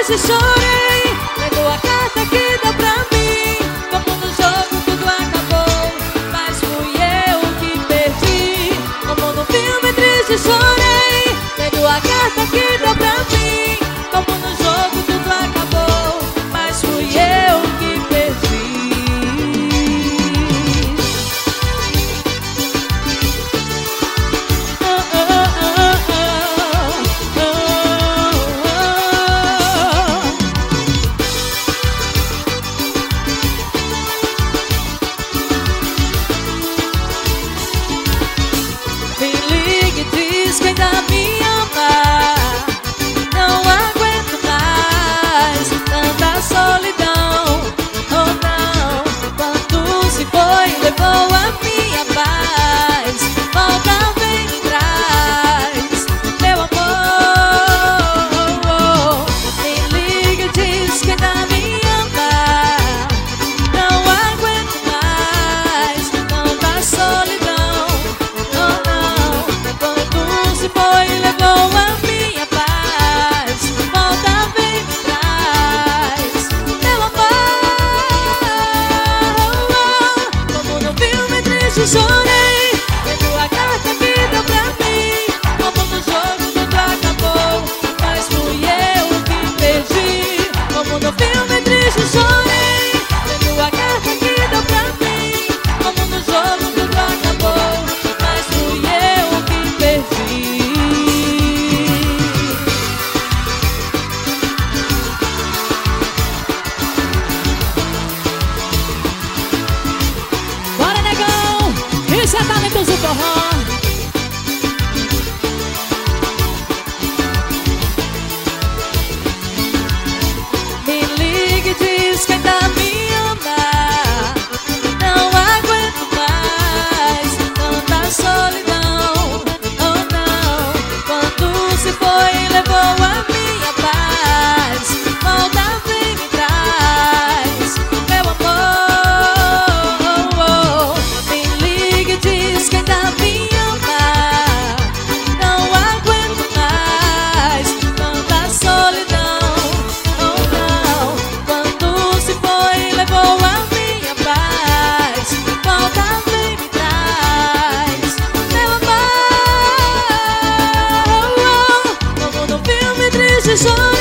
triste chorei, lendo a carta que deu pra mim. Como no jogo tudo acabou, mas fui eu que perdi. Como no filme triste chorei, lendo a carta que deu pra mim. Como no jogo tudo acabou, mas fui eu que perdi. Me ligue e diz que ainda me ama. Não aguento mais tanta solidão. Oh não, quando se foi levou a minha paz. Volta, vem e traz meu amor. Me ligue e diz que ainda me ama. Não aguento mais tanta solidão. Oh não, quando se foi levou a minha paz. Volta, vem e traz meu amor. Como no filme triste chorei, lendo a carta que deu pra mim. Como no jogo tudo acabou, mas fui eu que perdi. Como no filme triste chorei, lendo a carta que deu pra mim. Como no jogo tudo acabou, mas fui eu que perdi. Bora, negão! Isso é talentos do forró. Me ligue e diz que ainda me ama. Não aguento mais tanta solidão. Oh não, quando se foi levou a minha paz. Volta, vem e traz meu amor. Me ligue e diz que ainda me ama. Não aguento mais tanta solidão. Oh não, quando se foi levou a minha paz. Volta, vem e traz meu amor. Como no filme triste chorei.